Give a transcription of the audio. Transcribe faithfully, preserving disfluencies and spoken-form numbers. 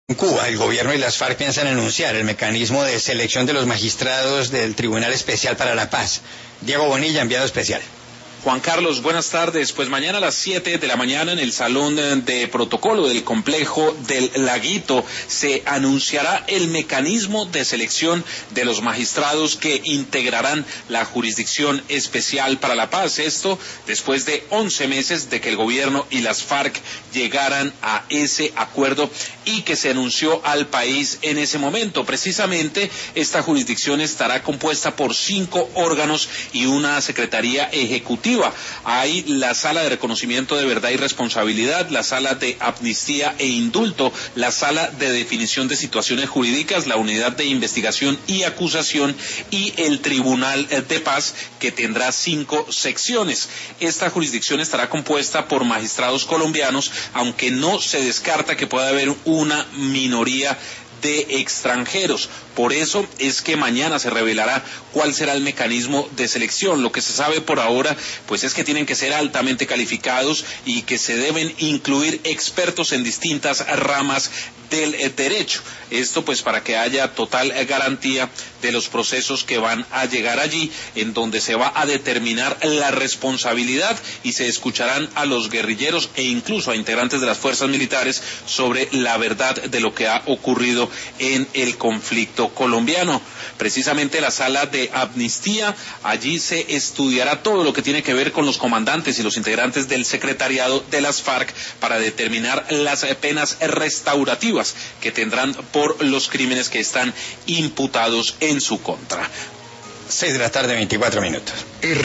En Cuba, el gobierno y las FARC piensan anunciar el mecanismo de selección de los magistrados del Tribunal Especial para la Paz. Diego Bonilla, enviado especial. Juan Carlos, buenas tardes. Pues mañana a las siete de la mañana en el Salón de Protocolo del Complejo del Laguito se anunciará el mecanismo de selección de los magistrados que integrarán la Jurisdicción Especial para la Paz. Esto después de once meses de que el gobierno y las FARC llegaran a ese acuerdo y que se anunció al país en ese momento. Precisamente esta jurisdicción estará compuesta por cinco órganos y una secretaría ejecutiva. Hay la Sala de Reconocimiento de Verdad y Responsabilidad, la Sala de Amnistía e Indulto, la Sala de Definición de Situaciones Jurídicas, la Unidad de Investigación y Acusación y el Tribunal de Paz, que tendrá cinco secciones. Esta jurisdicción estará compuesta por magistrados colombianos, aunque no se descarta que pueda haber una minoría de extranjeros. Por eso es que mañana se revelará cuál será el mecanismo de selección. Lo que se sabe por ahora, pues es que tienen que ser altamente calificados y que se deben incluir expertos en distintas ramas del eh, derecho. Esto pues para que haya total eh, garantía de los procesos que van a llegar allí, en donde se va a determinar la responsabilidad y se escucharán a los guerrilleros e incluso a integrantes de las fuerzas militares sobre la verdad de lo que ha ocurrido en el conflicto colombiano. Precisamente la Sala de Amnistía, allí se estudiará todo lo que tiene que ver con los comandantes y los integrantes del secretariado de las FARC para determinar las penas restaurativas que tendrán por los crímenes que están imputados en su contra. Seis de la tarde, veinticuatro minutos.